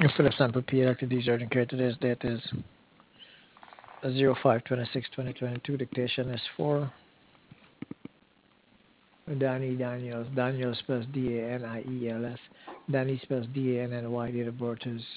Philip sample P. Dr. D. Jordan Care. Today's date is 05/26/2022. Dictation is for Danny Daniels. Daniels spells Daniels. Danny spells Danny. Date of birth is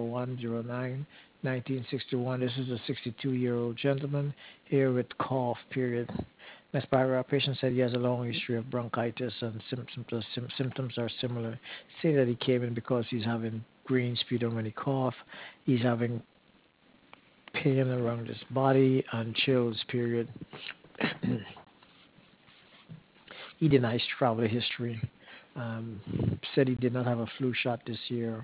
01/09/1961. This is a 62-year-old gentleman here with cough, period. Next paragraph, patient said he has a long history of bronchitis and symptoms are similar. Say that he came in because he's having green sputum when he cough. He's having pain around his body and chills, period. He denies travel history. Um, Said he did not have a flu shot this year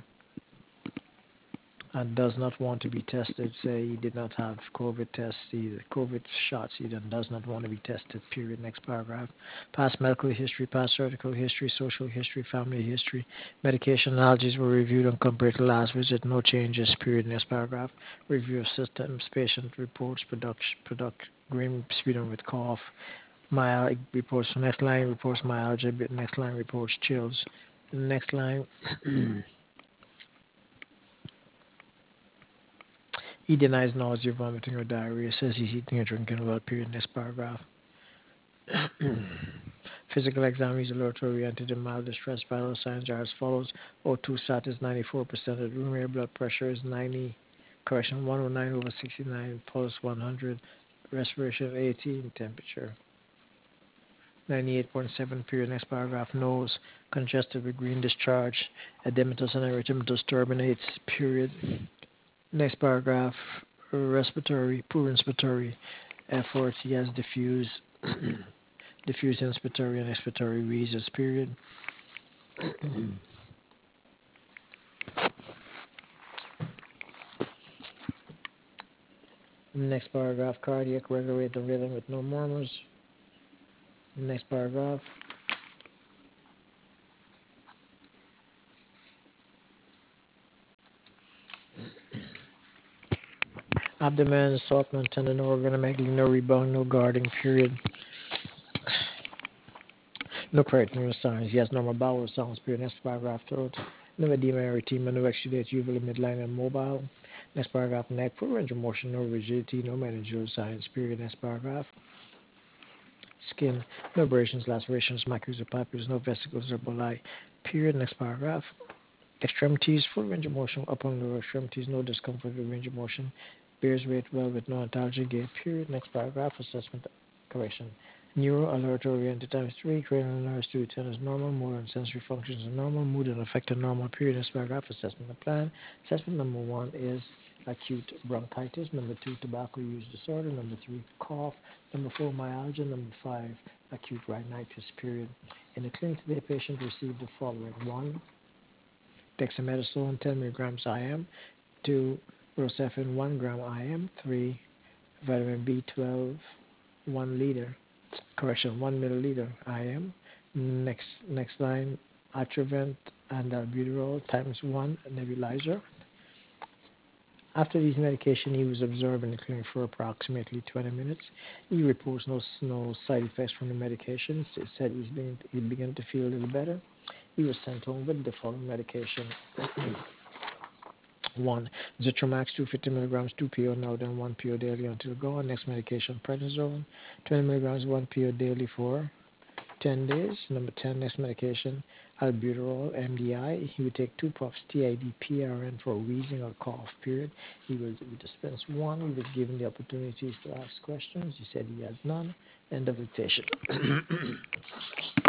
and does not want to be tested. Say he did not have COVID tests, COVID shots. He does not want to be tested. Period. Next paragraph. Past medical history, past surgical history, social history, family history. Medication allergies were reviewed and compared to last visit. No changes. Period. Next paragraph. Review of systems, patient reports, product green sputum with cough. Reports. Next line reports myalgia. Next line reports chills. Next line. He denies nausea, vomiting, or diarrhea. Says he's eating or drinking without period. Next paragraph. Physical exam. He's alert oriented and mild distress. Vital signs are as follows: O2 sat is 94% of the room air. Blood pressure is 109/69. Pulse 100. Respiration 18. Temperature 98.7. Period. Next paragraph. Nose congested with green discharge. Edematous and erythematous turbinates. Period. Next paragraph. Respiratory. Poor respiratory effort. He has diffuse inspiratory and expiratory wheezes. Period. Next paragraph. Cardiac regulate the rhythm with no murmurs. Next paragraph. Abdomen, assaultment, tendon organ, no rebound, no guarding. Period. No peritoneal signs. He has normal bowel sounds. Period. Next paragraph. Throat. No edema, erythema, no exudate, usually midline and mobile. Next paragraph. Neck. Full range of motion, no rigidity, no meningeal signs. Period. Next paragraph. Skin. No abrasions, lacerations, macules or papules, no vesicles or bulli. Period. Next paragraph. Extremities, full range of motion, upper and lower extremities, no discomfort with range of motion. Bears weight well with no ontology gait. Period. Next paragraph. Assessment correction. Neuro alert oriented times 3. Cranial nerves 2 10 is normal. Motor and sensory functions are normal. Mood and affected normal. Period. Next paragraph. Assessment and plan. Assessment number 1 is acute bronchitis. Number 2, tobacco use disorder. Number 3, cough. Number 4, myalgia. Number 5, acute rhinitis. Period. In the clinic today, patient received the following: 1, dexamethasone 10 milligrams IM, 2, Rocephin 1 gram IM, 3, vitamin B12 1 liter, correction 1 milliliter IM. Next line, Atrovent and albuterol times 1 nebulizer. After these medication, he was observed in the clinic for approximately 20 minutes. He reports no side effects from the medications. He said he began to feel a little better. He was sent home with the following medication: 1, Zithromax 250 milligrams 2 PO now, then 1 PO daily until gone. Next medication, prednisone 20 milligrams 1 PO daily for 10 days. Number 10, next medication, albuterol MDI. He would take 2 puffs TID PRN for wheezing or cough. Period. He will dispense 1. He was given the opportunities to ask questions. He said he has none. End of dictation.